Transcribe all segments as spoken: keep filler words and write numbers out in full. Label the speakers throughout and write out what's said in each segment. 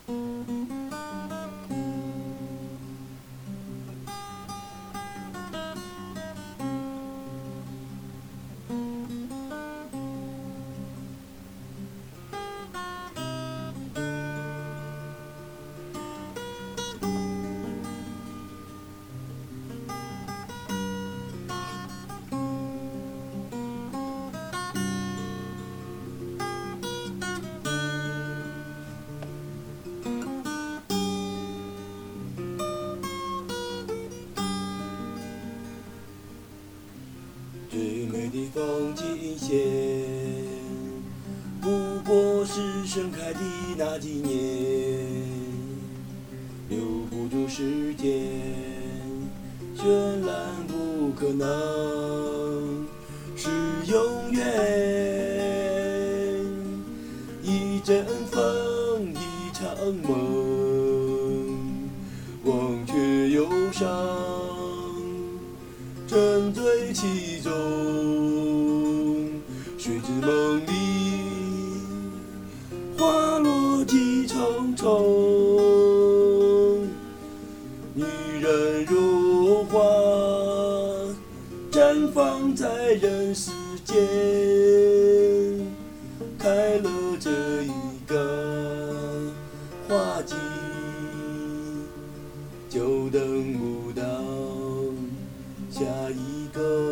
Speaker 1: 最美的风景线，不过是盛开的那几年，留不住时间，绚烂不可能是永远。一阵风，一场梦，忘却忧伤，沉醉其中，谁知梦里花落几重重。女人如花，绽放在人世间，开了这一个花季，就等不到下一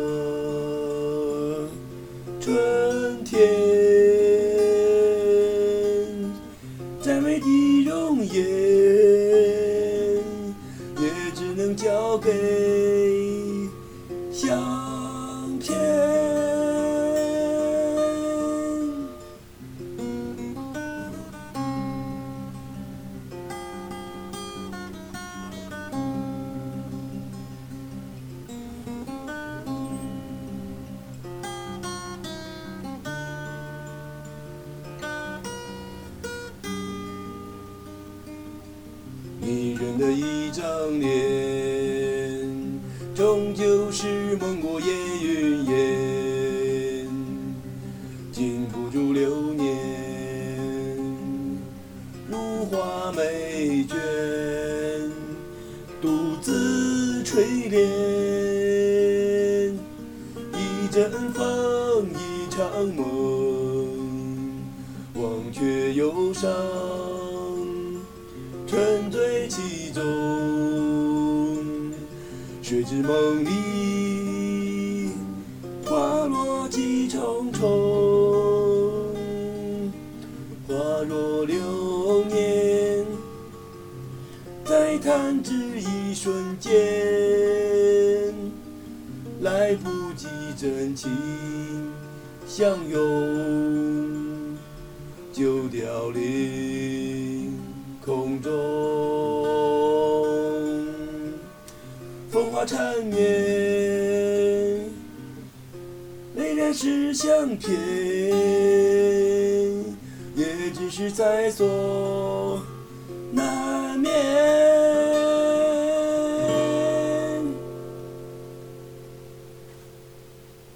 Speaker 1: 个春天。再美的容颜，也只能交给相片。迷人的一张脸，终究是蒙过眼云烟，禁不住流年，如花美眷，独自垂怜。一阵风，一场梦，忘却忧伤，沉醉其中，谁知梦里花落几重重。花若流年，再弹指一瞬间，来不及真情相拥，就凋零空中。风华缠绵，虽然是相片，也只是在所难免。